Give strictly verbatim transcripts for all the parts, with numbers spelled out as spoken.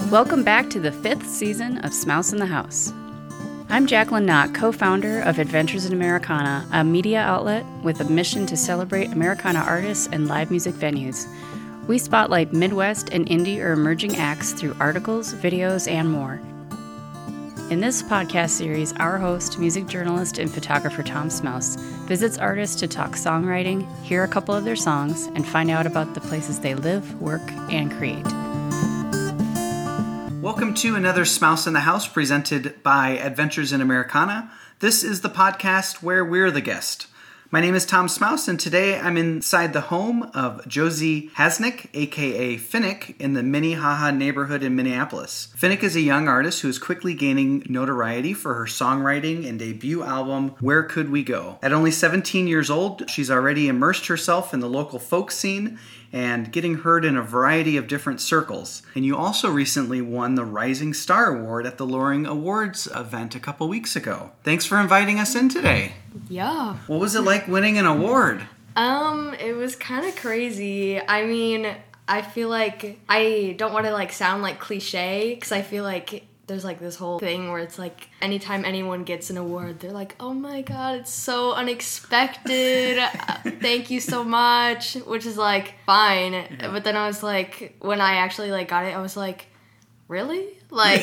Welcome back to the fifth season of Smouse in the House. I'm Jacqueline Knott, co-founder of Adventures in Americana, a media outlet with a mission to celebrate Americana artists and live music venues. We spotlight Midwest and indie or emerging acts through articles, videos, and more. In this podcast series, our host, music journalist and photographer Tom Smouse, visits artists to talk songwriting, hear a couple of their songs, and find out about the places they live, work, and create. Welcome to another Smouse in the House presented by Adventures in Americana. This is the podcast where we're the guest. My name is Tom Smouse, and today I'm inside the home of Josie Hasnick, aka Finnick, in the Minnehaha neighborhood in Minneapolis. Finnick is a young artist who is quickly gaining notoriety for her songwriting and debut album, Where Could We Go? At only seventeen years old, she's already immersed herself in the local folk scene and getting heard in a variety of different circles. And you also recently won the Rising Star Award at the Loring Awards event a couple weeks ago. Thanks for inviting us in today. Yeah. What was it like winning an award? Um, it was kind of crazy. I mean, I feel like I don't want to like sound like cliche because I feel like there's like this whole thing where it's like anytime anyone gets an award, they're like, oh my god, it's so unexpected. Thank you so much, which is like fine. Yeah. But then I was like, when I actually like got it, I was like, really? Like,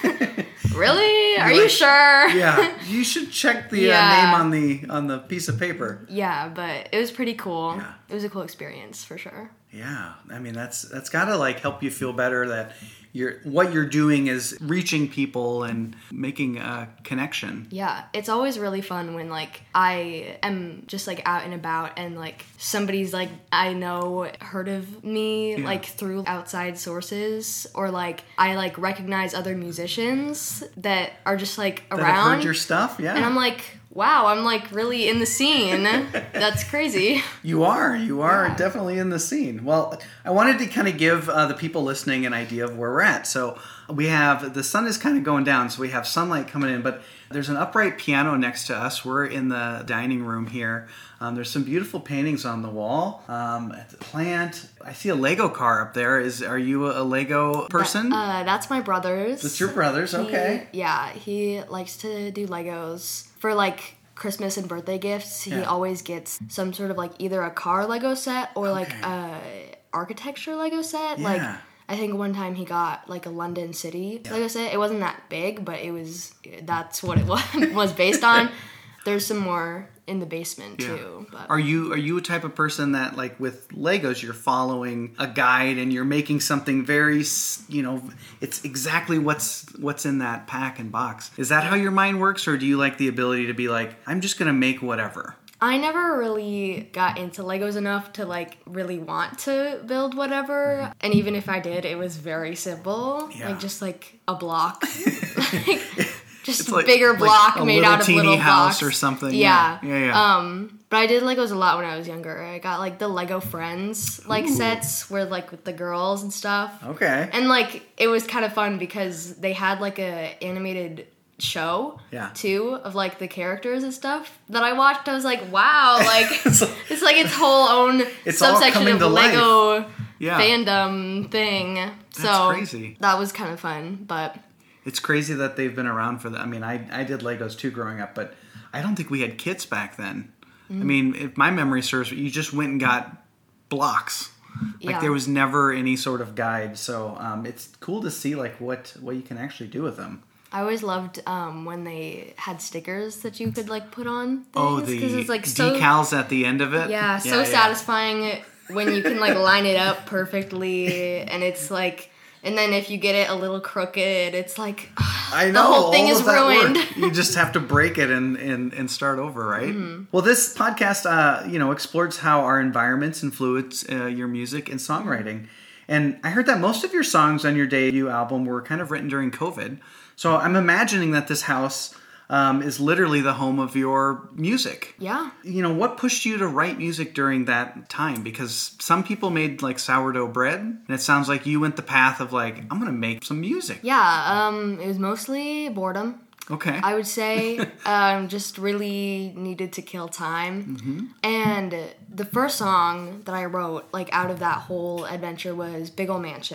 really? Are like, you sure? Yeah, you should check the yeah. uh, name on the on the piece of paper. Yeah, but it was pretty cool. Yeah. It was a cool experience for sure. Yeah, I mean that's that's gotta like help you feel better that you're what you're doing is reaching people and making a connection. Yeah, it's always really fun when like I am just like out and about and like somebody's like I know heard of me yeah. like through outside sources, or like I like recognize other musicians that are just like that around. Have heard your stuff, yeah. And I'm like, wow, I'm like really in the scene. That's crazy. You are. You are yeah. definitely in the scene. Well, I wanted to kind of give uh, the people listening an idea of where we're at. So we have, the sun is kind of going down, so we have sunlight coming in, but there's an upright piano next to us. We're in the dining room here. Um, there's some beautiful paintings on the wall. Um, at the plant. I see a Lego car up there. Is Are you a Lego person? That, uh, that's my brother's. That's your brother's, he, okay. Yeah, he likes to do Legos. For like Christmas and birthday gifts, he yeah. always gets some sort of like either a car Lego set or okay. like a architecture Lego set. Yeah. Like I think one time he got like a London City yeah. Lego set. It wasn't that big, but it was that's what it was was based on. There's some more in the basement yeah. too. But. Are you are you a type of person that like with Legos you're following a guide and you're making something very, you know, it's exactly what's what's in that pack and box? Is that how your mind works, or do you like the ability to be like, I'm just gonna make whatever? I never really got into Legos enough to like really want to build whatever. Mm-hmm. And even if I did, it was very simple. Yeah. Like just like a block. like, Just it's like, bigger block like made out of little house blocks. Or something. Yeah. Yeah, yeah, yeah. Um, but I did Legos a lot when I was younger. I got like the Lego Friends like Ooh. sets where like with the girls and stuff. Okay. And like it was kind of fun because they had like a animated show yeah. too of like the characters and stuff that I watched. I was like, wow, like it's like its whole own it's subsection of Lego yeah. fandom thing. That's so crazy. That was kind of fun, but. It's crazy that they've been around for that. I mean, I, I did Legos too growing up, but I don't think we had kits back then. Mm. I mean, if my memory serves, you just went and got blocks. Like yeah. there was never any sort of guide. So um, it's cool to see like what, what you can actually do with them. I always loved um, when they had stickers that you could like put on things. Oh, the it's, like, so, decals at the end of it? Yeah, so yeah, satisfying yeah. when you can like line it up perfectly and it's like... And then if you get it a little crooked, it's like, ugh, I know, the whole thing all is ruined. You just have to break it and, and, and start over, right? Mm-hmm. Well, this podcast, uh, you know, explores how our environments influence uh, your music and songwriting. And I heard that most of your songs on your debut album were kind of written during COVID. So I'm imagining that this house... Um, is literally the home of your music. Yeah. You know, what pushed you to write music during that time? Because some people made like sourdough bread, and it sounds like you went the path of like, I'm going to make some music. Yeah, um, it was mostly boredom. Okay. I would say um, just really needed to kill time. Mm-hmm. And the first song that I wrote, like out of that whole adventure, was Big Ol' Mansion.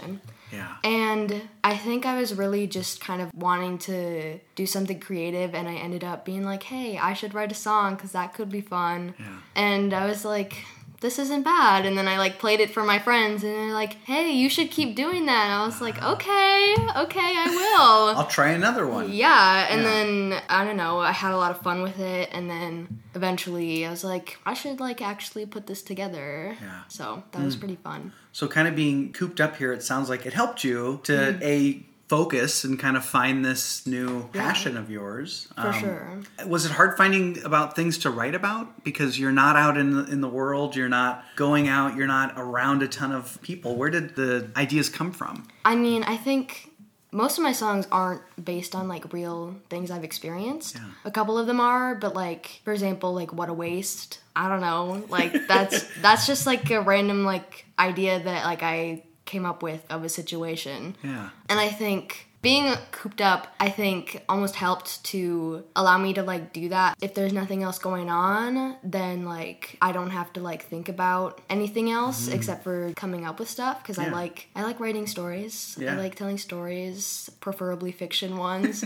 Yeah. And I think I was really just kind of wanting to do something creative, and I ended up being like, hey, I should write a song because that could be fun. Yeah. And I was like, this isn't bad. And then I like played it for my friends, and they're like, hey, you should keep doing that. And I was like, okay, okay, I will. I'll try another one. Yeah, and Yeah. then, I don't know, I had a lot of fun with it, and then eventually I was like, I should, like, actually put this together. Yeah. So that was pretty fun. So kind of being cooped up here, it sounds like it helped you to, mm. A, focus and kind of find this new passion yeah. of yours. For um, sure. Was it hard finding about things to write about? Because you're not out in the, in the world, you're not going out, you're not around a ton of people. Where did the ideas come from? I mean, I think most of my songs aren't based on, like, real things I've experienced. Yeah. A couple of them are, but, like, for example, like, What a Waste. I don't know. Like, that's that's just, like, a random, like, idea that, like, I came up with of a situation. Yeah. And I think being cooped up, I think, almost helped to allow me to, like, do that. If there's nothing else going on, then, like, I don't have to, like, think about anything else mm-hmm. except for coming up with stuff, because yeah. I like I like writing stories. Yeah. I like telling stories, preferably fiction ones.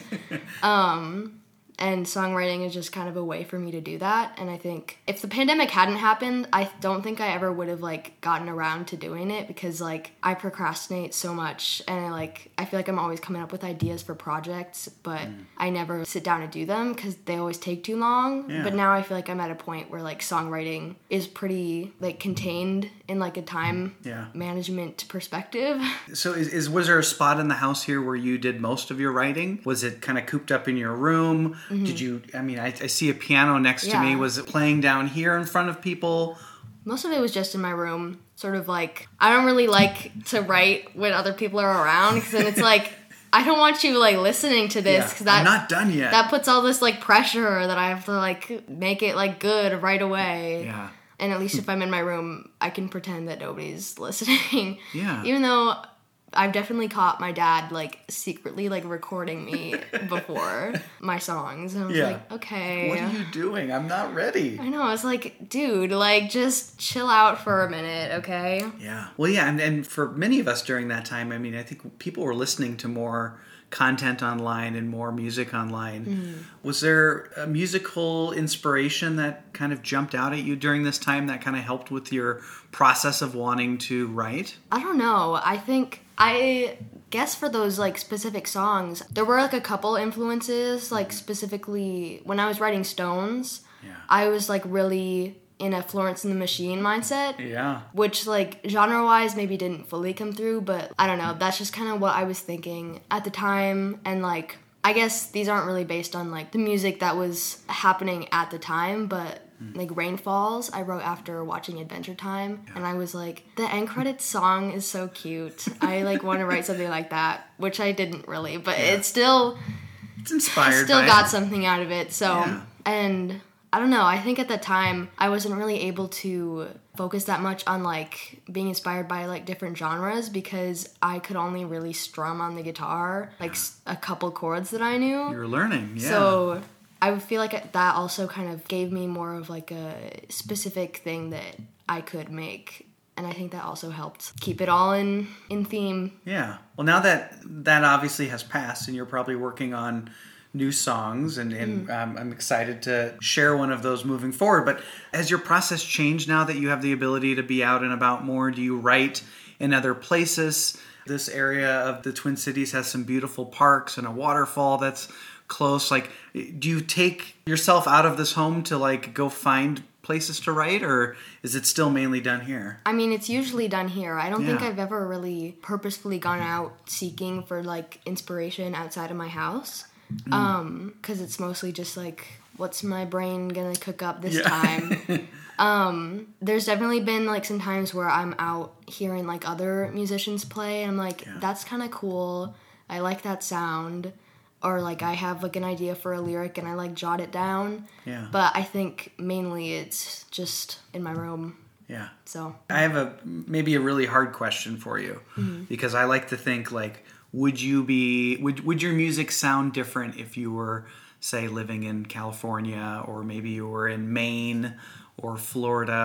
um... And songwriting is just kind of a way for me to do that. And I think if the pandemic hadn't happened, I don't think I ever would have, like, gotten around to doing it, because, like, I procrastinate so much, and I, like, I feel like I'm always coming up with ideas for projects, but mm. I never sit down and do them because they always take too long. Yeah. But now I feel like I'm at a point where, like, songwriting is pretty, like, contained in, like, a time yeah. management perspective. So is, is was there a spot in the house here where you did most of your writing? Was it kind of cooped up in your room? Mm-hmm. Did you, I mean, I, I see a piano next yeah. to me. Was it playing down here in front of people? Most of it was just in my room. Sort of like, I don't really like to write when other people are around, because then it's like, I don't want you, like, listening to this. Yeah, Cause that, I'm not done yet. That puts all this, like, pressure that I have to, like, make it, like, good right away. Yeah. And at least if I'm in my room, I can pretend that nobody's listening. Yeah. Even though I've definitely caught my dad, like, secretly, like, recording me before my songs. And I was yeah. like, okay. What are you doing? I'm not ready. I know. I was like, dude, like, just chill out for a minute, okay? Yeah. Well, yeah, and, and for many of us during that time, I mean, I think people were listening to more content online and more music online. Mm. Was there a musical inspiration that kind of jumped out at you during this time that kind of helped with your process of wanting to write? I don't know. I think, I guess for those, like, specific songs, there were, like, a couple influences, like, specifically when I was writing Stones, yeah. I was, like, really in a Florence and the Machine mindset. Yeah. Which, like, genre-wise maybe didn't fully come through, but I don't know. That's just kind of what I was thinking at the time. And, like, I guess these aren't really based on, like, the music that was happening at the time, but, mm. like, Rain Falls, I wrote after watching Adventure Time. Yeah. And I was like, the end credits song is so cute. I, like, want to write something like that, which I didn't really, but yeah. it's still... It's inspired I still by got it. something out of it, so... Yeah. And... I don't know, I think at that time, I wasn't really able to focus that much on, like, being inspired by, like, different genres, because I could only really strum on the guitar, like, a couple chords that I knew. You were learning, yeah. So I feel like that also kind of gave me more of, like, a specific thing that I could make. And I think that also helped keep it all in, in theme. Yeah. Well, now that that obviously has passed, and you're probably working on new songs, and, and mm. um, I'm excited to share one of those moving forward. But has your process changed now that you have the ability to be out and about more? Do you write in other places? This area of the Twin Cities has some beautiful parks and a waterfall that's close. Like, do you take yourself out of this home to, like, go find places to write, or is it still mainly done here? I mean, it's usually done here. I don't yeah. think I've ever really purposefully gone out seeking for, like, inspiration outside of my house. Mm. Um, because it's mostly just like, what's my brain gonna cook up this yeah. time? um, there's definitely been, like, some times where I'm out hearing, like, other musicians play, and I'm like, yeah. that's kind of cool. I like that sound. Or, like, I have, like, an idea for a lyric and I, like, jot it down. Yeah. But I think mainly it's just in my room. Yeah. So I have a maybe a really hard question for you, mm-hmm. because I like to think, like, Would you be would would your music sound different if you were, say, living in California, or maybe you were in Maine or Florida?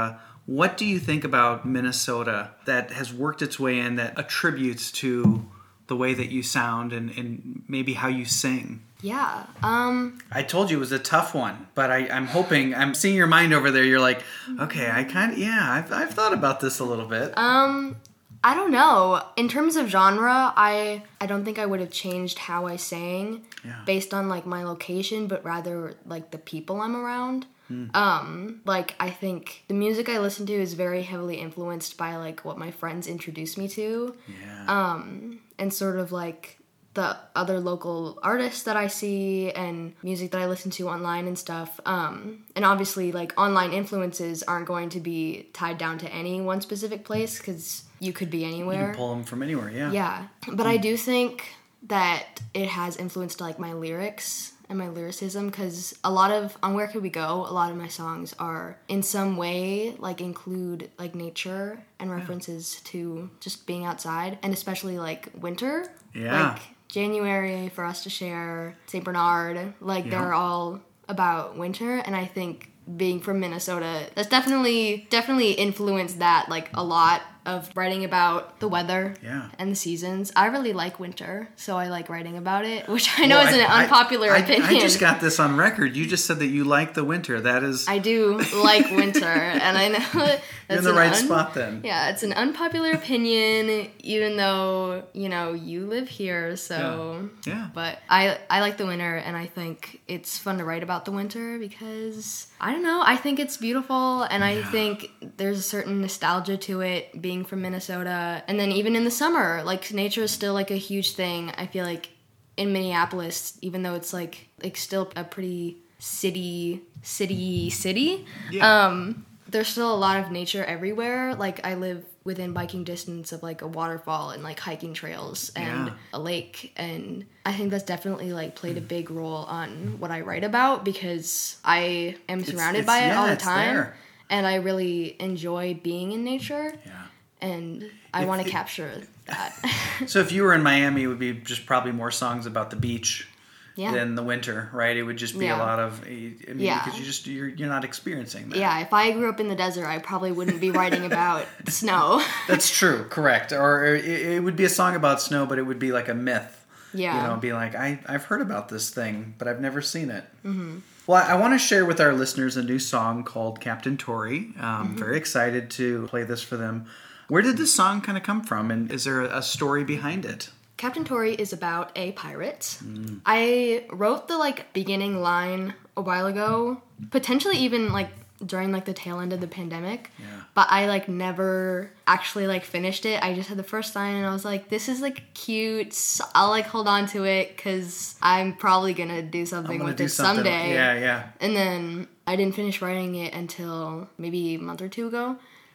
What do you think about Minnesota that has worked its way in that attributes to the way that you sound and, and maybe how you sing? Yeah. Um, I told you it was a tough one, but I, I'm hoping, I'm seeing your mind over there. You're like, okay, I kind of, yeah, I've, I've thought about this a little bit. Um, I don't know. In terms of genre, I I don't think I would have changed how I sang Yeah. based on like my location, but rather like the people I'm around. Mm. Um, like I think the music I listen to is very heavily influenced by like what my friends introduced me to. Yeah. Um, and sort of like the other local artists that I see and music that I listen to online and stuff. Um, and obviously, like, online influences aren't going to be tied down to any one specific place because you could be You anywhere. can pull them from anywhere, yeah. Yeah. But I do think that it has influenced, like, my lyrics and my lyricism because a lot of, on Where Could We Go, a lot of my songs are in some way, like, include, like, nature and references yeah. to just being outside and especially, like, winter. Yeah. Like, January, For Us to Share, Saint Bernard, like Yeah. they're all about winter, and I think being from Minnesota, that's definitely definitely influenced that like a lot of writing about the weather Yeah. and the seasons. I really like winter, so I like writing about it, which I know Well, is an I- unpopular I, I, opinion. I just got this on record. You just said that you like the winter. That is, I do like winter, and I know that's you're in the an right un- spot then. Yeah, it's an unpopular opinion, even though, you know, you live here, so... Yeah. Yeah. But I I like the winter, and I think it's fun to write about the winter because, I don't know, I think it's beautiful, and I think there's a certain nostalgia to it, being from Minnesota. And then even in the summer, like, nature is still, like, a huge thing. I feel like in Minneapolis, even though it's, like, like still a pretty city, city, city, Yeah. um... there's still a lot of nature everywhere. Like, I live within biking distance of, like, a waterfall and, like, hiking trails and Yeah. a lake. And I think that's definitely, like, played a big role on what I write about because I am surrounded it's- by it yeah, all the it's time. there. And I really enjoy being in nature. Yeah. And I If want to it- capture that. So if you were in Miami, it would be just probably more songs about the beach Yeah. than the winter, right? It would just be Yeah. a lot of, I mean, Yeah. because you just you're you're not experiencing that. Yeah, if I grew up in the desert, I probably wouldn't be writing about snow. That's true, correct. Or it, it would be a song about snow, but it would be like a myth. Yeah. You know, be like, I, I've heard about this thing, but I've never seen it. Mm-hmm. Well, I want to share with our listeners a new song called Captain Tory. I'm Mm-hmm. very excited to play this for them. Where did this song kind of come from, and is there a story behind it? Captain Tory is about a pirate. Mm. I wrote the like beginning line a while ago, potentially even like during like the tail end of the pandemic. Yeah. But I like never actually like finished it. I just had the first line and I was like, this is like cute. So I'll like hold on to it because I'm probably gonna do something I'm gonna with do it something. someday. Yeah, yeah. And then I didn't finish writing it until maybe a month or two ago.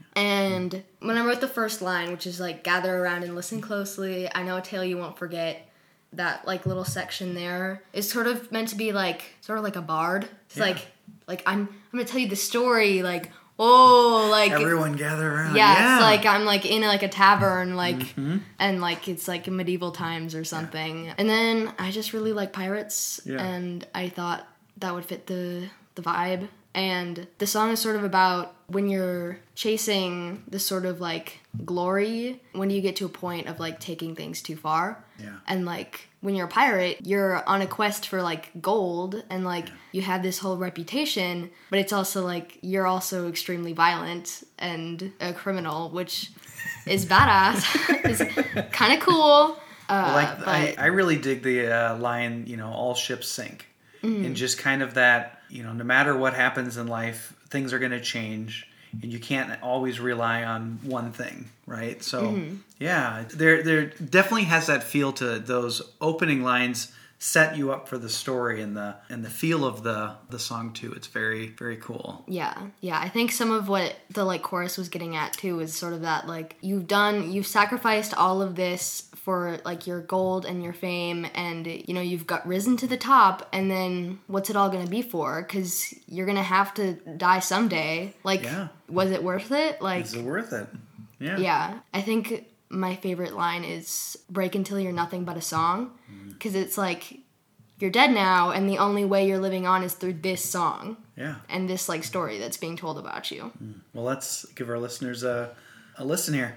And when I wrote the first line, which is like, gather around and listen closely, I know a tale you won't forget, that like little section there is sort of meant to be like, sort of like a bard. It's Yeah. like, like I'm, I'm gonna tell you the story, like, oh, like, Everyone gather around. yeah, Yeah, it's like I'm like in like a tavern, like, Mm-hmm. and like it's like medieval times or something. And then I just really like pirates, Yeah. and I thought that would fit the the vibe. And the song is sort of about when you're chasing this sort of like glory, when you get to a point of like taking things too far. Yeah. And like when you're a pirate, you're on a quest for like gold, and like you have this whole reputation, but it's also like you're also extremely violent and a criminal, which is badass. It's kind of cool. Uh, like but I, I really dig the uh, line, you know, all ships sink. Mm-hmm. And just kind of that, you know, no matter what happens in life, things are going to change, and you can't always rely on one thing, right? So, Mm-hmm. yeah, there there definitely has that feel to it. Those opening lines set you up for the story and the and the feel of the the song too. It's very very cool. Yeah, yeah. I think some of what the like chorus was getting at too is sort of that like you've done, you've sacrificed all of this for like your gold and your fame, and you know you've got risen to the top, and then what's it all gonna be for? Because you're gonna have to die someday. Like, Yeah. was it worth it? Like, Is it worth it? Yeah. yeah. I think my favorite line is "Break until you're nothing but a song," because it's like you're dead now, and the only way you're living on is through this song. Yeah. And this like story that's being told about you. Mm. Well, let's give our listeners a, a listen here.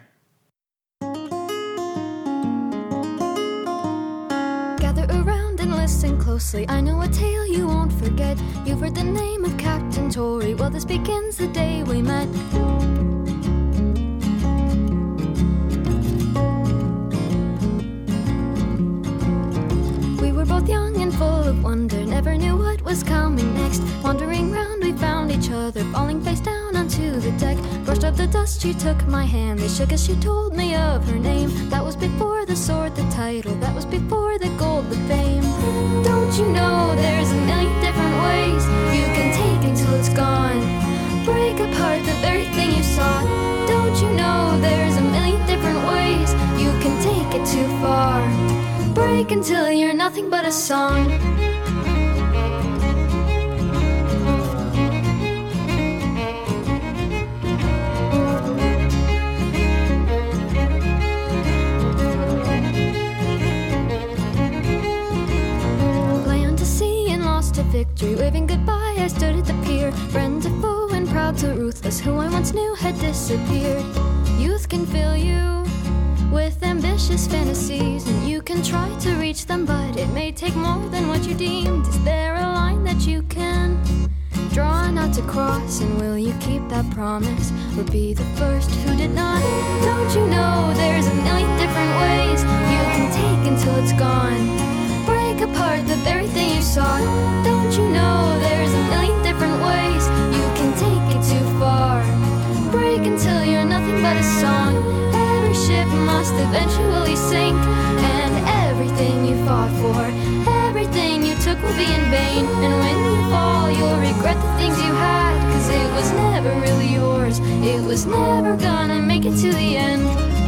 Gather around and listen closely. I know a tale you won't forget. You've heard the name of Captain Tory. Well, this begins the day we met. We were both young and full of wonder, never knew what was coming next. Wandering round we found each other, falling face down onto the deck. Brushed up the dust, she took my hand, they shook as she told me of her name. That was before the sword, the title, that was before the gold, the fame. Don't you know there's a million different ways you can take until it's gone? Break apart the very thing you sought. Don't you know there's a million different ways you can take it too far? Break until you're nothing but a song. Land to sea and lost to victory, waving goodbye I stood at the pier. Friend to foe and proud to ruthless, who I once knew had disappeared. Youth can fill you with ambitious fantasies, and you can try to reach them, but it may take more than what you deemed. Is there a line that you can draw not to cross, and will you keep that promise, or be the first who did not? Don't you know there's a million different ways you can take until it's gone? Break apart the very thing you sought. Don't you know there's a million different ways you can take it too far? Break until you're nothing but a song. Every ship must eventually sink, and everything you fought for, everything you took will be in vain. And when you fall, you'll regret the things you had, cause it was never really yours. It was never gonna make it to the end.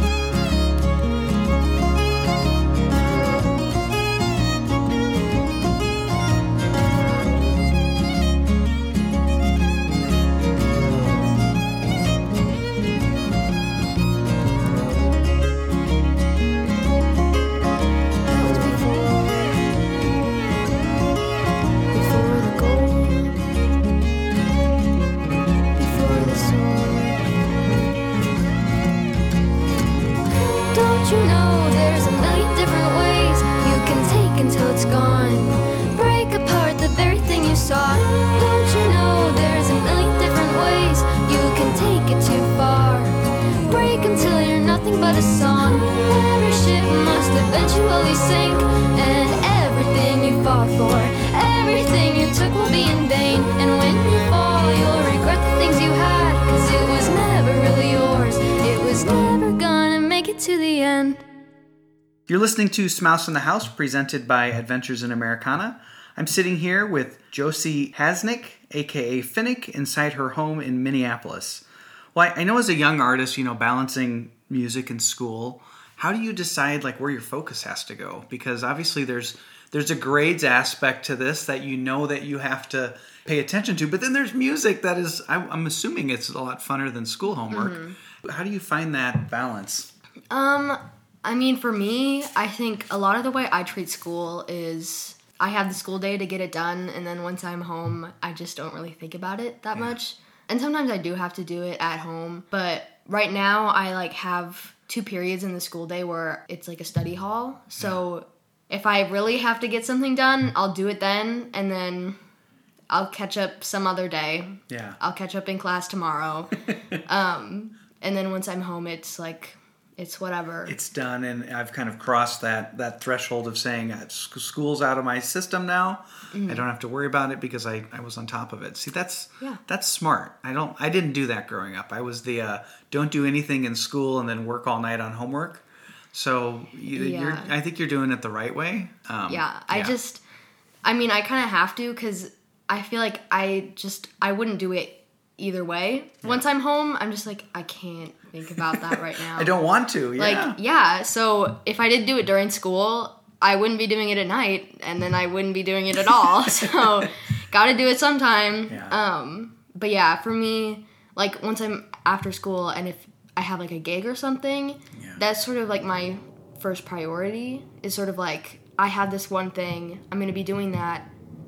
You're listening to Smouse in the House, presented by Adventures in Americana. I'm sitting here with Josie Hasnick, aka Finnick, inside her home in Minneapolis. Well, I know as a young artist, you know, balancing music and school, how do you decide like where your focus has to go? Because obviously there's there's a grades aspect to this that you know that you have to pay attention to, but then there's music that is, I'm assuming it's a lot funner than school homework. Mm-hmm. How do you find that balance? Um... I mean, for me, I think a lot of the way I treat school is I have the school day to get it done, and then once I'm home, I just don't really think about it that yeah. much. And sometimes I do have to do it at home, but right now I like have two periods in the school day where it's like a study hall. So yeah. if I really have to get something done, I'll do it then, and then I'll catch up some other day. Yeah. I'll catch up in class tomorrow. um, and then once I'm home, it's like... It's whatever. It's done, and I've kind of crossed that, that threshold of saying school's out of my system now. Mm-hmm. I don't have to worry about it because I, I was on top of it. See, that's yeah. that's smart. I don't I didn't do that growing up. I was the uh, don't do anything in school and then work all night on homework. So you, yeah. you're I think you're doing it the right way. Um, yeah, I yeah. just I mean I kind of have to because I feel like I just I wouldn't do it either way. Yeah. Once I'm home, I'm just like I can't think about that right now. I don't want to, yeah. Like, yeah, so if I did do it during school, I wouldn't be doing it at night, and then I wouldn't be doing it at all. So, gotta do it sometime. Yeah. Um, but yeah, for me, like, once I'm after school, and if I have, like, a gig or something, yeah. that's sort of, like, my first priority, is sort of, like, I have this one thing, I'm gonna be doing that,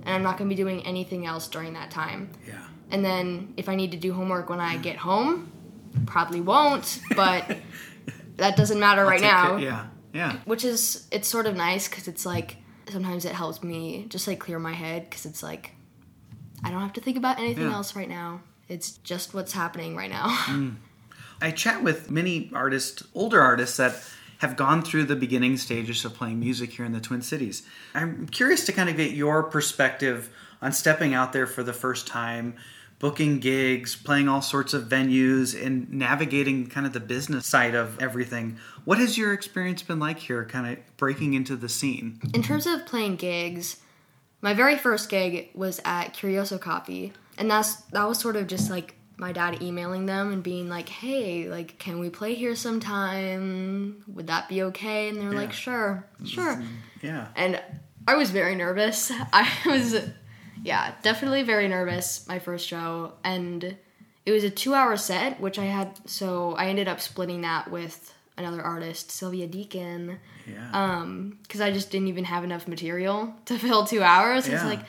and I'm not going to be doing anything else during that time. Yeah. And then if I need to do homework when I get home, probably won't, but that doesn't matter I'll right take now. Care. Yeah, yeah. Which is, it's sort of nice because it's like, sometimes it helps me just like clear my head because it's like, I don't have to think about anything Yeah. else right now. It's just what's happening right now. Mm. I chat with many artists, older artists that have gone through the beginning stages of playing music here in the Twin Cities. I'm curious to kind of get your perspective on stepping out there for the first time, booking gigs, playing all sorts of venues, and navigating kind of the business side of everything. What has your experience been like here, kind of breaking into the scene? In terms of playing gigs, my very first gig was at Curioso Coffee, and that's that was sort of just like my dad emailing them and being like, hey, like, can we play here sometime? Would that be okay? And they're Yeah. like, sure, sure. Yeah. And I was very nervous. I was, yeah, definitely very nervous, my first show. And it was a two-hour set, which I had, so I ended up splitting that with another artist, Sylvia Deacon. Yeah. Um, because I just didn't even have enough material to fill two hours. Yeah. It's like,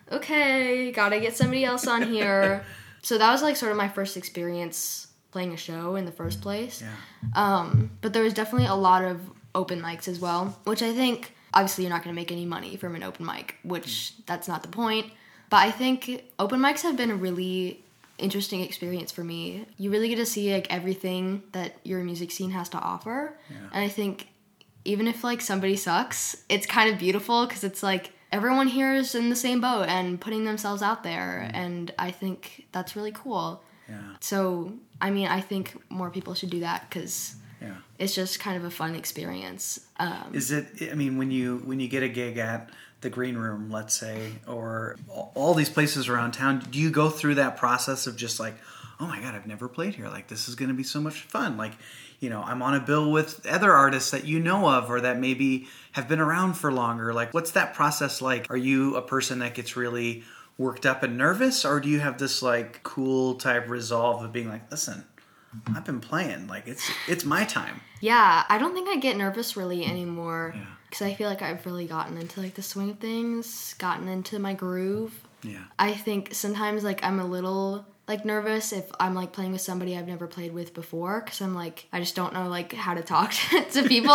okay, gotta get somebody else on here. So that was like sort of my first experience playing a show in the first place. Yeah. Um, but there was definitely a lot of open mics as well, which I think, obviously you're not going to make any money from an open mic, which that's not the point. But I think open mics have been a really interesting experience for me. You really get to see like everything that your music scene has to offer. Yeah. And I think even if like somebody sucks, it's kind of beautiful because it's like everyone here is in the same boat and putting themselves out there. Mm. And I think that's really cool. Yeah. So, I mean, I think more people should do that because Yeah. it's just kind of a fun experience. Um, Is it, I mean, when you when you get a gig at the Green Room, let's say, or all these places around town, do you go through that process of just like, oh my God, I've never played here. Like, this is going to be so much fun. Like, you know, I'm on a bill with other artists that you know of or that maybe have been around for longer. Like, what's that process like? Are you a person that gets really worked up and nervous, or do you have this like cool type resolve of being like, listen, I've been playing, like it's it's my time? Yeah, I don't think I get nervous really anymore Yeah. because I feel like I've really gotten into like the swing of things, gotten into my groove. Yeah. I think sometimes like I'm a little like nervous if I'm like playing with somebody I've never played with before because I'm like I just don't know like how to talk to people.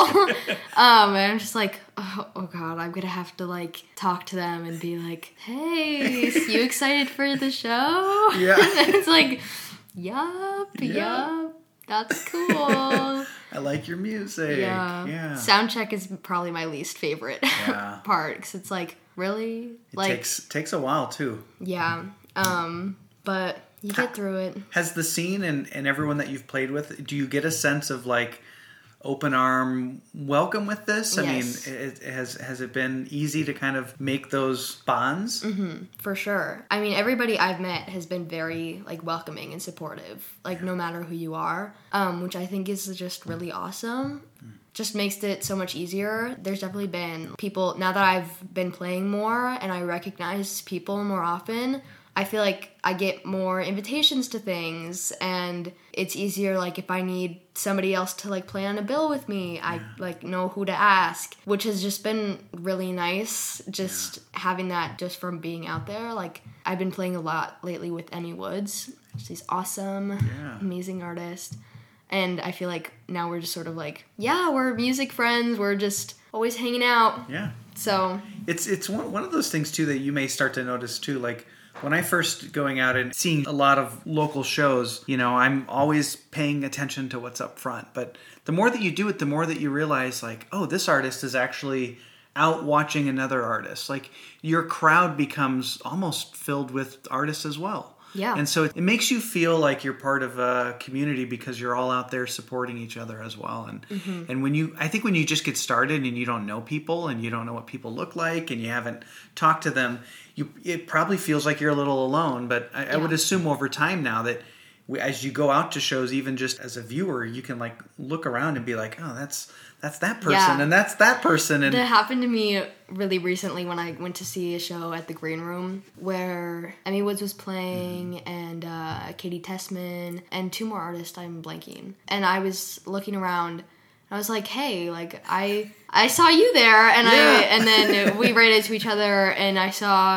um, and I'm just like oh, oh god, I'm gonna have to like talk to them and be like, hey, you excited for the show? Yeah. And it's like, yup, Yeah. yup, that's cool. I like your music. Yeah. Yeah. Sound check is probably my least favorite Yeah. part because it's like, really? It like, takes takes a while too. yeah. Um, but you get through it. Has the scene and, and everyone that you've played with, do you get a sense of like open arm welcome with this? I Yes. mean, it, it has has it been easy to kind of make those bonds? Mm-hmm, for sure. I mean, everybody I've met has been very like welcoming and supportive, like no matter who you are, um, which I think is just really awesome. Mm. Just makes it so much easier. There's definitely been people, now that I've been playing more and I recognize people more often, I feel like I get more invitations to things and it's easier like if I need somebody else to like play on a bill with me, I like know who to ask, which has just been really nice just yeah. having that just from being out there. Like I've been playing a lot lately with Emmy Woods. She's awesome, yeah. amazing artist. And I feel like now we're just sort of like, yeah, we're music friends. We're just always hanging out. Yeah. So it's it's one, one of those things too that you may start to notice too, like when I first going out and seeing a lot of local shows, you know, I'm always paying attention to what's up front. But the more that you do it, the more that you realize like, oh, this artist is actually out watching another artist. Like your crowd becomes almost filled with artists as well. Yeah. And so it makes you feel like you're part of a community because you're all out there supporting each other as well. And mm-hmm. and when you, I think when you just get started and you don't know people and you don't know what people look like and you haven't talked to them, you it probably feels like you're a little alone. But I, yeah. I would assume over time now that we, as you go out to shows, even just as a viewer, you can like look around and be like, oh, that's that's that person yeah. and that's that person. And that happened to me really recently when I went to see a show at the Green Room where Emmy Woods was playing mm-hmm. and uh, Katie Tessman and two more artists, I'm blanking. And I was looking around. I was like, hey, like I I saw you there, and yeah. I and then we ran into each other, and I saw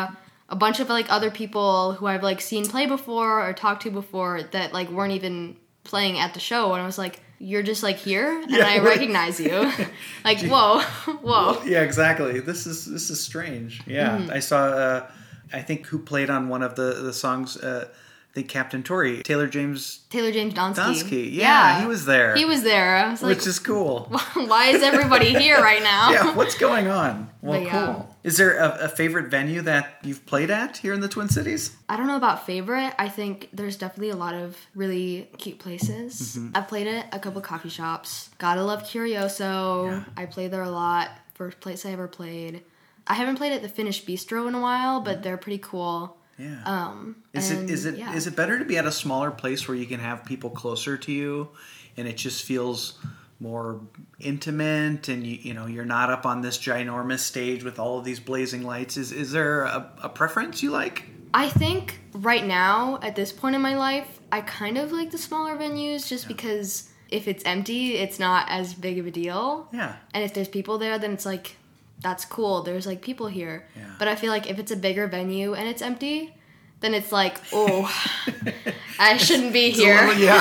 a bunch of like other people who I've like seen play before or talked to before that like weren't even playing at the show, and I was like, you're just like here and Yeah, I what- recognize you. Like, whoa, whoa. Yeah, exactly. This is this is strange. Yeah, Mm-hmm. I saw. Uh, I think who played on one of the the songs. Uh, I think Captain Tori, Taylor James Taylor James Donsky. Donsky. Yeah, he was there. He was there. I was like, which is cool. why is everybody here right now? Yeah, what's going on? Well, But yeah. cool. Is there a, a favorite venue that you've played at here in the Twin Cities? I don't know about favorite. I think there's definitely a lot of really cute places. Mm-hmm. I've played at a couple coffee shops. Gotta love Curioso. Yeah. I played there a lot. First place I ever played. I haven't played at the Finnish Bistro in a while, but they're pretty cool. Yeah. Um, Is and, it is it is yeah. it better to be at a smaller place where you can have people closer to you, and it just feels more intimate, and you you know you're not up on this ginormous stage with all of these blazing lights? Is is there a, a preference you like? I think right now, at this point in my life, I kind of like the smaller venues just because if it's empty, it's not as big of a deal. Yeah. And if there's people there, then it's like, that's cool. There's like people here. Yeah. But I feel like if it's a bigger venue and it's empty, then it's like, oh, I shouldn't be It's a here. little-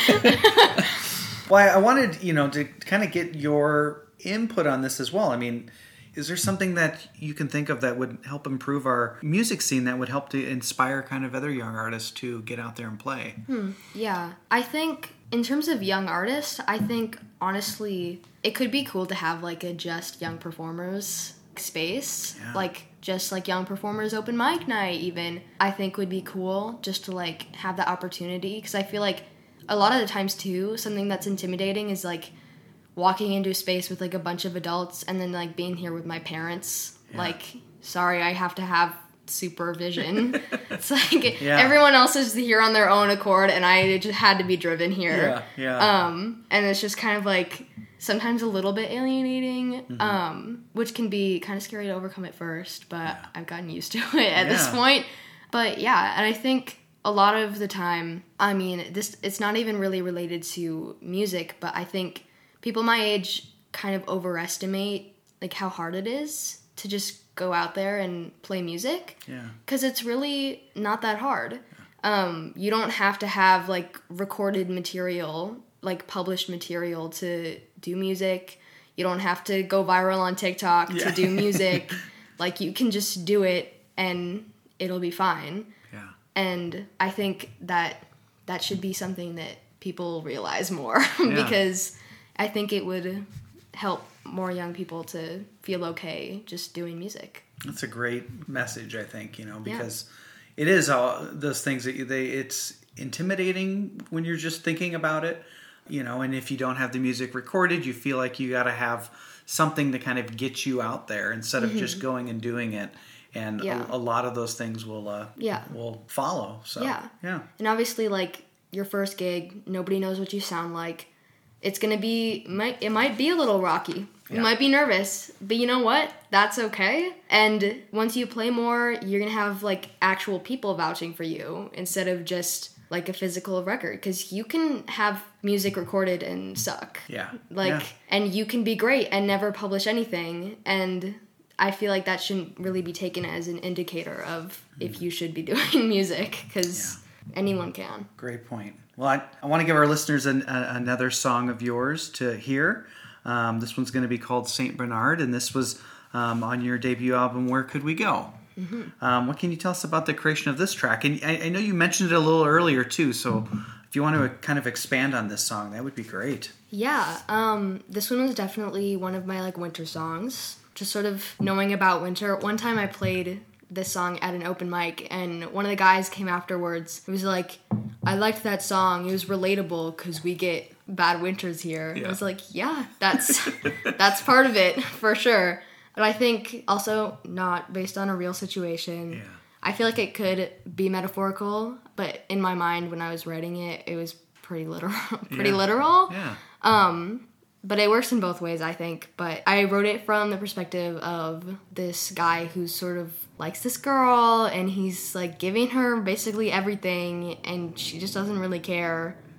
yeah. Well, I I wanted, you know, to kind of get your input on this as well. I mean, is there something that you can think of that would help improve our music scene, that would help to inspire kind of other young artists to get out there and play? Yeah. I think in terms of young artists, I think honestly, it could be cool to have like a just young performers space. Yeah. Like just like young performers open mic night even. I think would be cool just to like have that opportunity, because I feel like a lot of the times too, something that's intimidating is like walking into a space with like a bunch of adults and then like being here with my parents. Yeah. Like, sorry, I have to have supervision. It's like Yeah. everyone else is here on their own accord and I just had to be driven here. Yeah, yeah. Um, and it's just kind of like sometimes a little bit alienating, Mm-hmm. um, which can be kind of scary to overcome at first, but I've gotten used to it at this Yeah. point. But yeah, and I think a lot of the time, I mean, this it's not even really related to music, but I think people my age kind of overestimate like how hard it is to just go out there and play music. Yeah. Because it's really not that hard. Um, you don't have to have like recorded material, like published material to do music. You don't have to go viral on TikTok Yeah. to do music. Like you can just do it and it'll be fine. Yeah. And I think that that should be something that people realize more Yeah. because I think it would help more young people to feel okay just doing music. That's a great message, I think, you know, Yeah. because it is all those things that you, they, it's intimidating when you're just thinking about it, you know, and if you don't have the music recorded, you feel like you got to have something to kind of get you out there instead of just going and doing it. And Mm-hmm. Yeah. a, a lot of those things will, uh, Yeah. will follow. So, Yeah. yeah. And obviously, like, your first gig, nobody knows what you sound like. It's gonna be, might it might be a little rocky. Yeah. You might be nervous, but you know what? That's okay. And once you play more, you're gonna have, like, actual people vouching for you instead of just, like, a physical record. Because you can have music recorded and suck. Yeah. Like, Yeah. and you can be great and never publish anything. And I feel like that shouldn't really be taken as an indicator of if you should be doing music, because anyone can. Great point. Well, I, I want to give our listeners an, a, another song of yours to hear. Um, this one's going to be called Saint Bernard, and this was um, on your debut album, Where Could We Go? Mm-hmm. Um, what can you tell us about the creation of this track? And I, I know you mentioned it a little earlier, too, so if you want to kind of expand on this song, that would be great. Yeah, um, this one was definitely one of my, like, winter songs. Just sort of knowing about winter. One time I played this song at an open mic, and one of the guys came afterwards. He was like, I liked that song. It was relatable because we get bad winters here. Yeah. I was like, yeah, that's that's part of it for sure. But I think also not based on a real situation. Yeah. I feel like it could be metaphorical, but in my mind when I was writing it, it was pretty literal. pretty Yeah. literal. Yeah. Um, but it works in both ways, I think. But I wrote it from the perspective of this guy who's sort of likes this girl, and he's like giving her basically everything, and she just doesn't really care.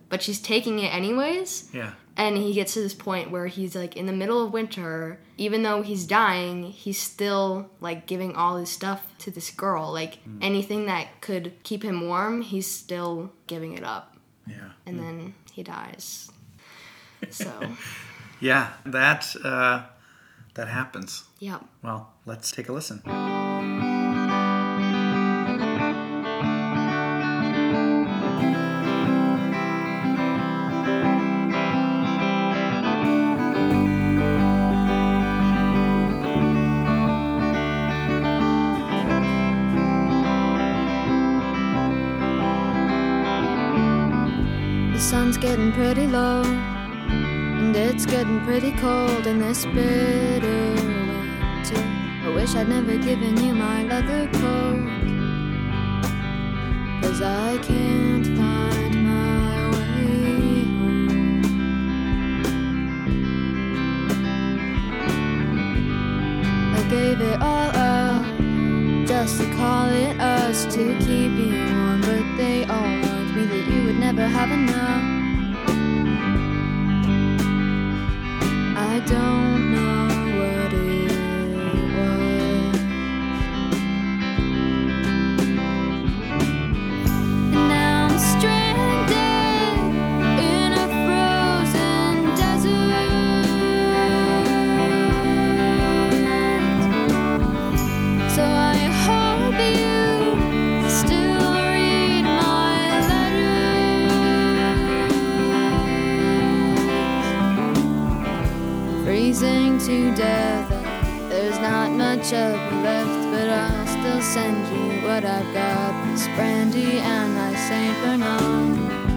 but she's taking it anyways. Yeah. And he gets to this point where he's like in the middle of winter, even though he's dying, he's still like giving all his stuff to this girl. Like mm. anything that could keep him warm, he's still giving it up. Yeah. And mm. then he dies. So. Yeah, that uh, that happens. Yep. Well, let's take a listen. The sun's getting pretty low, and it's getting pretty cold in this bitter winter. I wish I'd never given you my leather coat, 'cause I can't find my way home. I gave it all up just to call it us, to keep you warm, but they all warned me that you would never have enough. I don't know what it was. And now I'm stranded in a frozen desert. So I hope you still read my letters. Freezing to death, there's not much of me left, but I'll still send you what I've got, this brandy and my Saint Bernard.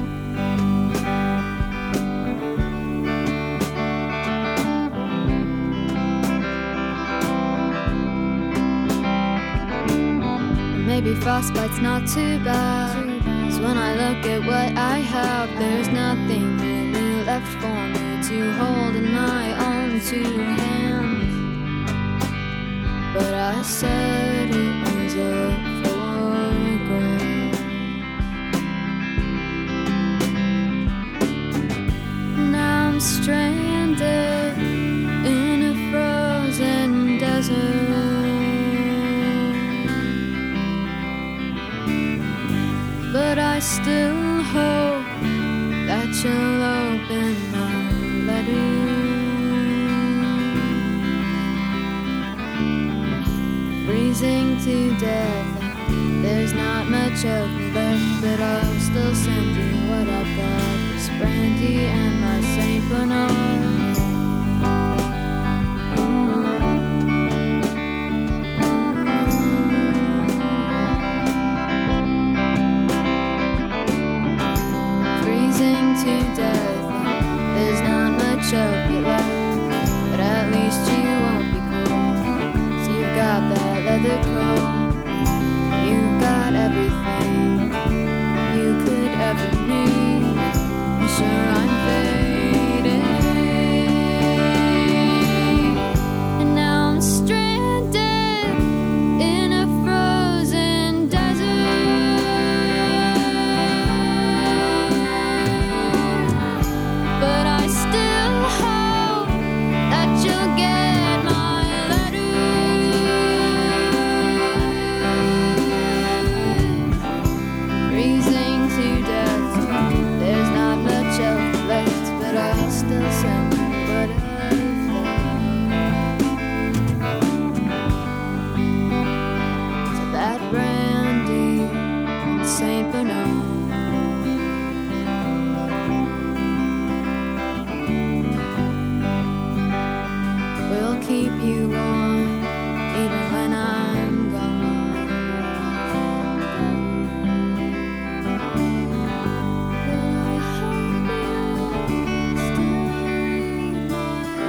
Maybe frostbite's not too bad, 'cause when I look at what I have, there's nothing really left for me to hold in my own two hands. But I said it was a photograph. Now I'm stranded in a frozen desert. But I still hope that you'll open my letters. Freezing to death, there's not much of me left, but I'll still send you what I've got, this brandy and my Saint Bernard. To death, there's not much of you left, but at least you won't be cold. So you've got that leather coat, you've got everything you could ever need. I'm sure I'm fading, and now I'm stranded in a frozen desert. But I still hope that you'll get my letters. Freezing to death, there's not much else left, but I'll still send you what I've got. To that brandy and Saint Bernard. We'll keep you warm even when I'm gone. But I hope you'll still read my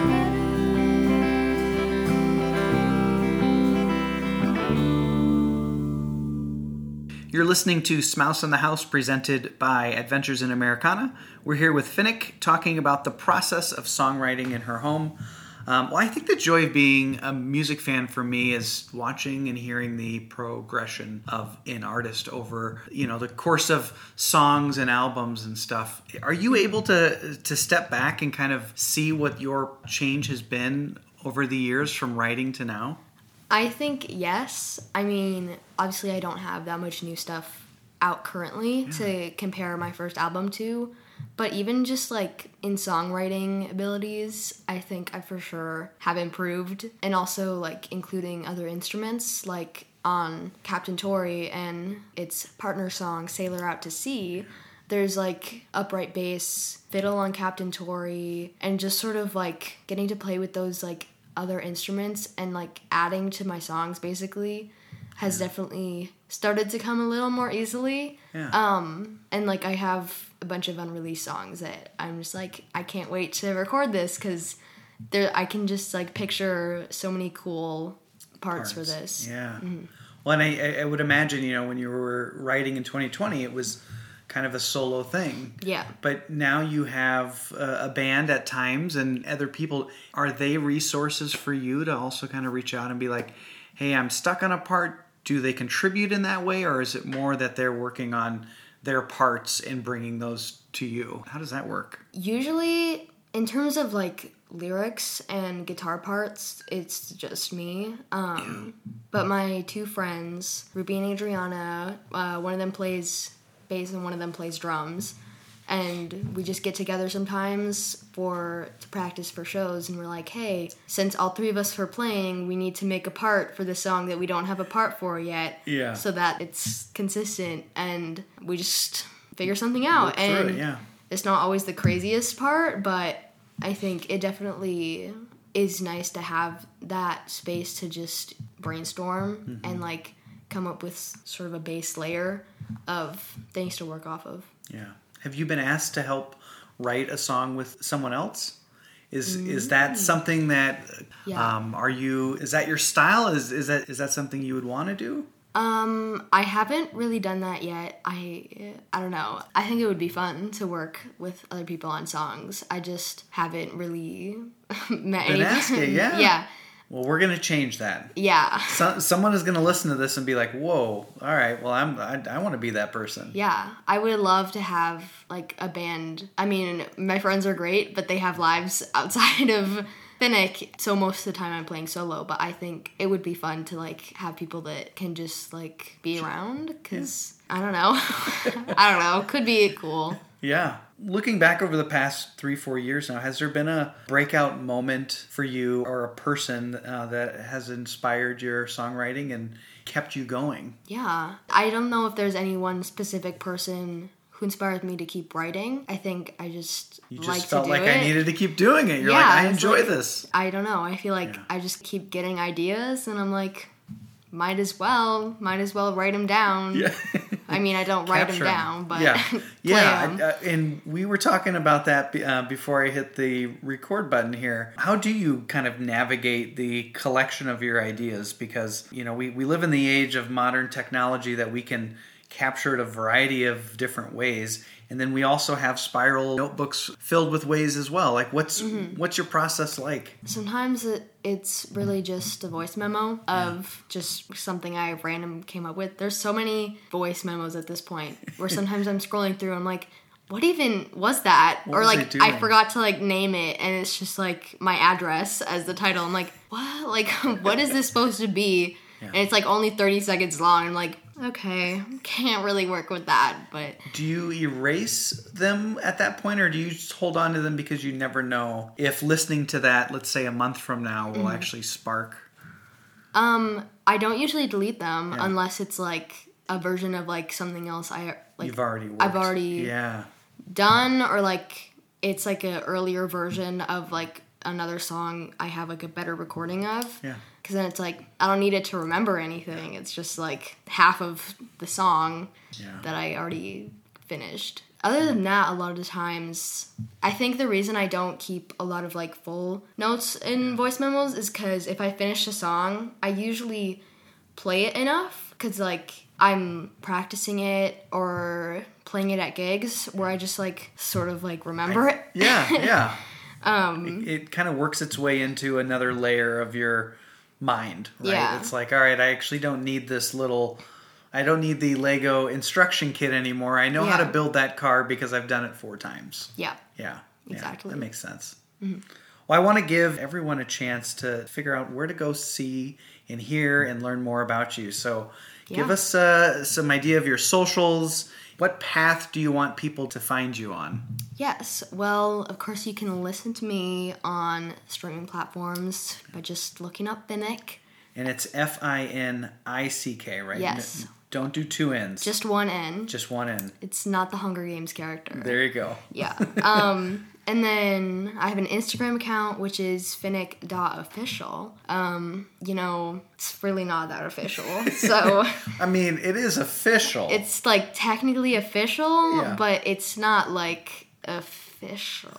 letters. You're listening to Smouse in the House, presented by Adventures in Americana. We're here with Finnick talking about the process of songwriting in her home. Um, well, I think the joy of being a music fan for me is watching and hearing the progression of an artist over, you know, the course of songs and albums and stuff. Are you able to to step back and kind of see what your change has been over the years from writing to now? I think yes. I mean, obviously I don't have that much new stuff out currently yeah. to compare my first album to. But even just, like, in songwriting abilities, I think I for sure have improved. And also, like, including other instruments, like on Captain Tory and its partner song, Sailor Out to Sea, there's, like, upright bass, fiddle on Captain Tory, and just sort of, like, getting to play with those, like, other instruments and, like, adding to my songs, basically, has yeah. definitely started to come a little more easily. Yeah. Um, and, like, I have a bunch of unreleased songs that I'm just like, I can't wait to record this because there I can just like picture so many cool parts, parts. for this. Yeah. Mm-hmm. Well, and I, I would imagine, you know, when you were writing in twenty twenty, it was kind of a solo thing. Yeah. But now you have a, a band at times and other people. Are they resources for you to also kind of reach out and be like, hey, I'm stuck on a part. Do they contribute in that way? Or is it more that they're working on their parts and bringing those to you? How does that work? Usually, in terms of like lyrics and guitar parts, it's just me. Um, but my two friends, Ruby and Adriana, uh, one of them plays bass and one of them plays drums. And we just get together sometimes for to practice for shows, and we're like, hey, since all three of us are playing, we need to make a part for the song that we don't have a part for yet, yeah. so that it's consistent, and we just figure something out. Work and it, yeah. It's not always the craziest part, but I think it definitely is nice to have that space to just brainstorm mm-hmm. and like come up with sort of a base layer of things to work off of. Yeah. Have you been asked to help write a song with someone else? Is mm. is that something that yeah. um, are you? Is that your style? Is is that is that something you would want to do? Um, I haven't really done that yet. I I don't know. I think it would be fun to work with other people on songs. I just haven't really met Been anyone. asking, yeah. yeah. Well, we're gonna change that. Yeah. So, someone is gonna listen to this and be like, "Whoa! All right. Well, I'm I, I want to be that person." Yeah, I would love to have like a band. I mean, my friends are great, but they have lives outside of Finnick, so most of the time I'm playing solo. But I think it would be fun to like have people that can just like be around. Because yeah. I don't know, I don't know. Could be cool. Yeah. Looking back over the past three, four years now, has there been a breakout moment for you or a person uh, that has inspired your songwriting and kept you going? Yeah. I don't know if there's any one specific person who inspired me to keep writing. I think I just You just like felt to do like it. I needed to keep doing it. You're yeah, like, I it's enjoy like, this. I don't know. I feel like Yeah. I just keep getting ideas and I'm like, might as well, might as well write them down. Yeah. I mean, I don't write Capture them 'em. down, but yeah, play yeah. 'em. I, uh, and we were talking about that be, uh, before I hit the record button here. How do you kind of navigate the collection of your ideas? Because you know, we we live in the age of modern technology that we can capture it a variety of different ways. And then we also have spiral notebooks filled with ways as well. Like, what's mm-hmm. what's your process like? Sometimes it, it's really just a voice memo of yeah. just something I random came up with. There's so many voice memos at this point where sometimes I'm scrolling through and I'm like, what even was that? What or was like, I I forgot to like name it and it's just like my address as the title. I'm like, what? Like, what is this supposed to be? Yeah. And it's like only thirty seconds long. I'm like, okay, can't really work with that, but... Do you erase them at that point, or do you just hold on to them because you never know if listening to that, let's say a month from now, will mm-hmm. actually spark? Um, I don't usually delete them yeah. unless it's like a version of like something else I like. You've already worked. I've already yeah. done, or like it's like an earlier version of like another song I have like a better recording of. Yeah. Because then it's like, I don't need it to remember anything. It's just like half of the song yeah. that I already finished. Other than that, a lot of the times, I think the reason I don't keep a lot of like full notes in voice memos is because if I finish a song, I usually play it enough because like I'm practicing it or playing it at gigs where I just like sort of like remember I, it. Yeah, yeah. Um, it it kind of works its way into another layer of your mind, right? Yeah. It's like, all right, I actually don't need this little, I don't need the Lego instruction kit anymore. I know how to Yeah. build that car because I've done it four times. yeah. Yeah. yeah, Exactly. that makes sense. Well, I want to give everyone a chance to figure out where to go see and hear and learn more about you. So give Yeah. us uh, some idea of your socials. What path do you want people to find you on? Yes. Well, of course, you can listen to me on streaming platforms by just looking up Finnick. And it's F I N I C K, right? Yes. N- Don't do two N's. Just one N. Just one N. It's not the Hunger Games character. There you go. Yeah. Um, and then I have an Instagram account, which is finnick dot official. Um, you know, it's really not that official. So I mean, it is official. it's like technically official, Yeah. but it's not like official.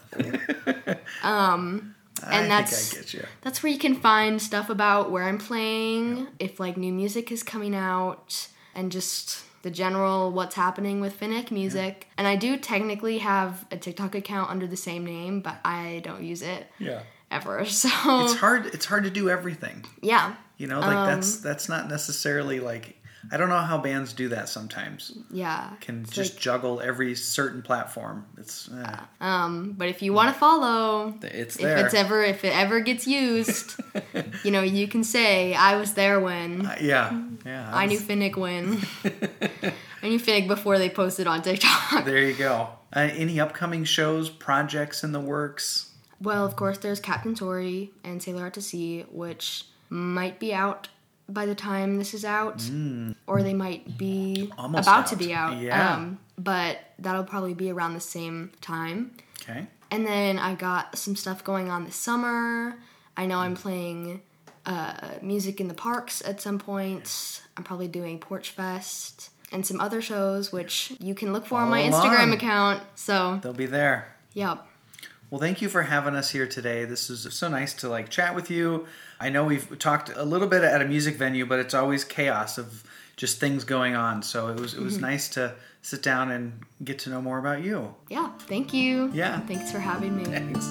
um, and I that's think I get you. that's where you can find stuff about where I'm playing, if like new music is coming out, and just the general what's happening with Finnick music. And I do technically have a TikTok account under the same name, but I don't use it Yeah. ever. So It's hard. It's hard to do everything. yeah, You know, like Um, that's that's not necessarily like. I don't know how bands do that sometimes. yeah. Can It's just like- juggle every certain platform. It's eh, um, but if you want to follow, it's if there. it's ever if it ever gets used, you know, you can say I was there when Uh, yeah, yeah. I knew was- Finnick when I knew Finnick before they posted on TikTok. There you go. Uh, any upcoming shows, projects in the works? Well, of course, there's Captain Tory and Sailor Out to Sea, which might be out by the time this is out, or they might be Almost about to out. be out. Yeah. Um, but that'll probably be around the same time. Okay. And then I got some stuff going on this summer. I know I'm playing uh, music in the parks at some point. I'm probably doing Porch Fest and some other shows, which you can look for on my Follow Instagram along. account. So, They'll be there. yep. Well, thank you for having us here today. This is so nice to like chat with you. I know we've talked a little bit at a music venue, but it's always chaos of just things going on. So it was it was nice to sit down and get to know more about you. Yeah, thank you. Yeah. Thanks for having me. Thanks.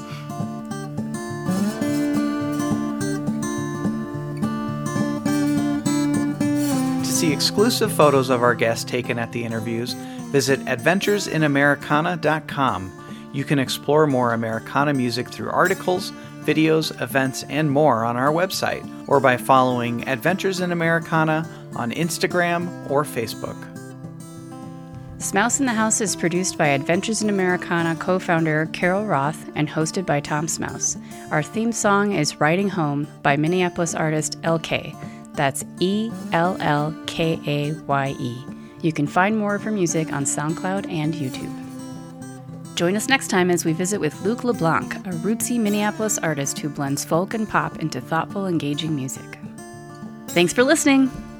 To see exclusive photos of our guests taken at the interviews, visit adventures in americana dot com. You can explore more Americana music through articles, videos, events, and more on our website, or by following Adventures in Americana on Instagram or Facebook. Smouse in the House is produced by Adventures in Americana co-founder Carol Roth and hosted by Tom Smouse. Our theme song is Riding Home by Minneapolis artist L K. That's E L L K A Y E. You can find more of her music on SoundCloud and YouTube. Join us next time as we visit with Luc LeBlanc, a rootsy Minneapolis artist who blends folk and pop into thoughtful, engaging music. Thanks for listening!